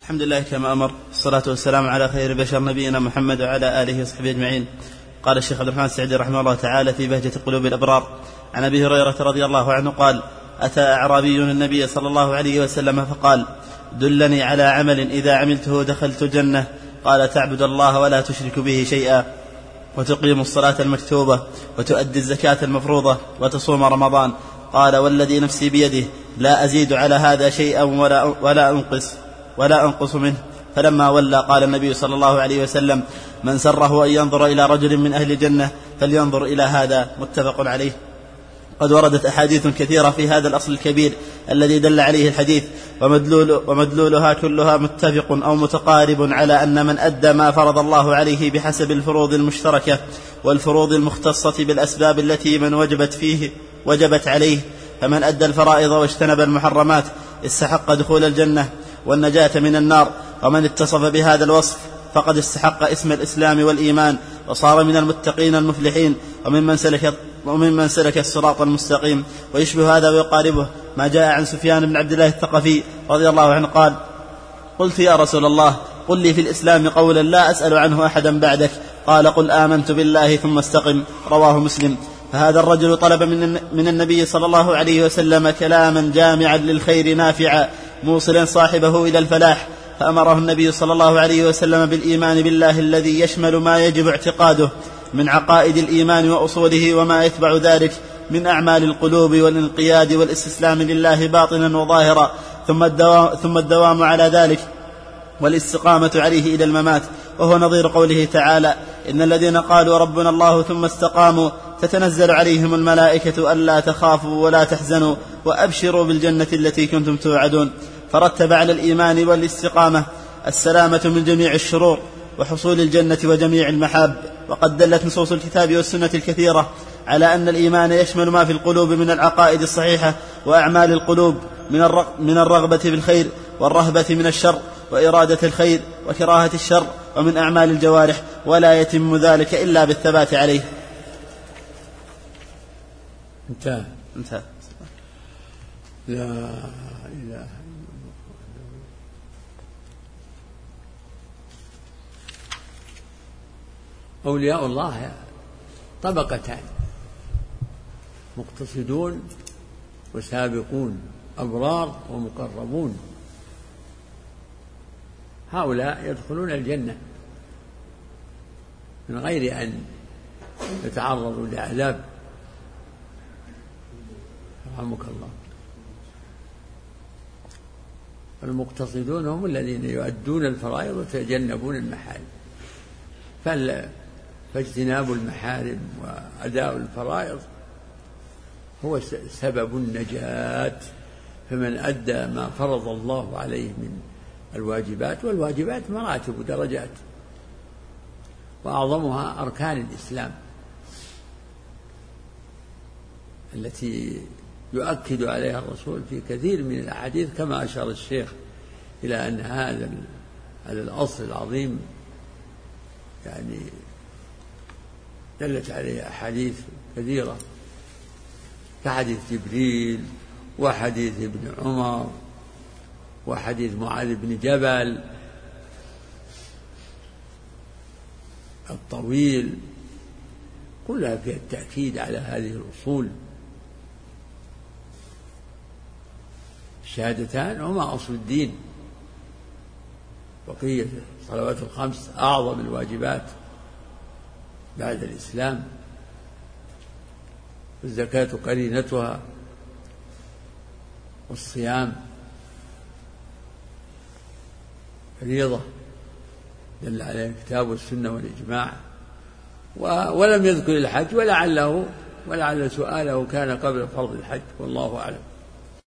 الحمد لله كما أمر، الصلاة والسلام على خير بشر نبينا محمد وعلى آله وصحبه أجمعين. قال الشيخ عبد الرحمن السعدي رحمه الله تعالى في بهجة قلوب الأبرار عن أبي هريرة رضي الله عنه قال: أتى أعرابي النبي صلى الله عليه وسلم فقال: دلني على عمل إذا عملته دخلت الجنة. قال: تعبد الله ولا تشرك به شيئا، وتقيم الصلاة المكتوبة، وتؤدي الزكاة المفروضة، وتصوم رمضان. قال: والذي نفسي بيده لا أزيد على هذا شيئا ولا أنقص منه. فلما ولى قال النبي صلى الله عليه وسلم: من سره أن ينظر إلى رجل من أهل الجنة فلينظر إلى هذا. متفق عليه. قد وردت أحاديث كثيرة في هذا الأصل الكبير الذي دل عليه الحديث، ومدلولها كلها متفق أو متقارب على أن من أدى ما فرض الله عليه بحسب الفروض المشتركة والفروض المختصة بالأسباب التي من وجبت عليه، فمن أدى الفرائض واجتنب المحرمات استحق دخول الجنة والنجاة من النار. ومن اتصف بهذا الوصف فقد استحق اسم الإسلام والإيمان، وصار من المتقين المفلحين، وممن سلك الصراط المستقيم. ويشبه هذا ويقاربه ما جاء عن سفيان بن عبد الله الثقفي رضي الله عنه قال: قلت يا رسول الله قل لي في الإسلام قولا لا أسأل عنه أحدا بعدك. قال: قل آمنت بالله ثم استقم. رواه مسلم. فهذا الرجل طلب من النبي صلى الله عليه وسلم كلاما جامعا للخير نافعا موصلا صاحبه إلى الفلاح، فأمره النبي صلى الله عليه وسلم بالإيمان بالله الذي يشمل ما يجب اعتقاده من عقائد الإيمان وأصوله، وما يتبع ذلك من أعمال القلوب والانقياد والاستسلام لله باطنا وظاهرا، ثم الدوام على ذلك والاستقامة عليه إلى الممات. وهو نظير قوله تعالى: إن الذين قالوا ربنا الله ثم استقاموا تتنزل عليهم الملائكة ألا تخافوا ولا تحزنوا وأبشروا بالجنة التي كنتم توعدون. فرتب على الإيمان والاستقامة السلامة من جميع الشرور وحصول الجنة وجميع المحاب. وقد دلت نصوص الكتاب والسنة الكثيرة على أن الإيمان يشمل ما في القلوب من العقائد الصحيحة وأعمال القلوب من الرغبة في الخير والرهبة من الشر وإرادة الخير وكراهة الشر، ومن أعمال الجوارح، ولا يتم ذلك إلا بالثبات عليه. انتهى. لا إله. أولياء الله طبقتان: مقتصدون وسابقون، أبرار ومقربون. هؤلاء يدخلون الجنة من غير أن يتعرضوا لعذاب. رحمك الله. المقتصدون هم الذين يؤدون الفرائض ويتجنبون المحارم، فاجتناب المحارم وأداء الفرائض هو سبب النجاة. فمن أدى ما فرض الله عليه من الواجبات، والواجبات مراتب ودرجات، وأعظمها أركان الإسلام التي يؤكد عليها الرسول في كثير من الأحاديث، كما أشار الشيخ إلى أن هذا الأصل العظيم يعني دلت عليه أحاديث كثيرة، كحديث جبريل وحديث ابن عمر وحديث معاذ بن جبل الطويل، كلها فيها التأكيد على هذه الأصول. الشهادتان هما أصل الدين، بقية الصلوات الخمس أعظم الواجبات بعد الإسلام، الزكاة قرينتها، والصيام فريضة دل عليه الكتاب والسنة والإجماع. ولم يذكر الحج، ولعل سؤاله كان قبل فرض الحج، والله أعلم.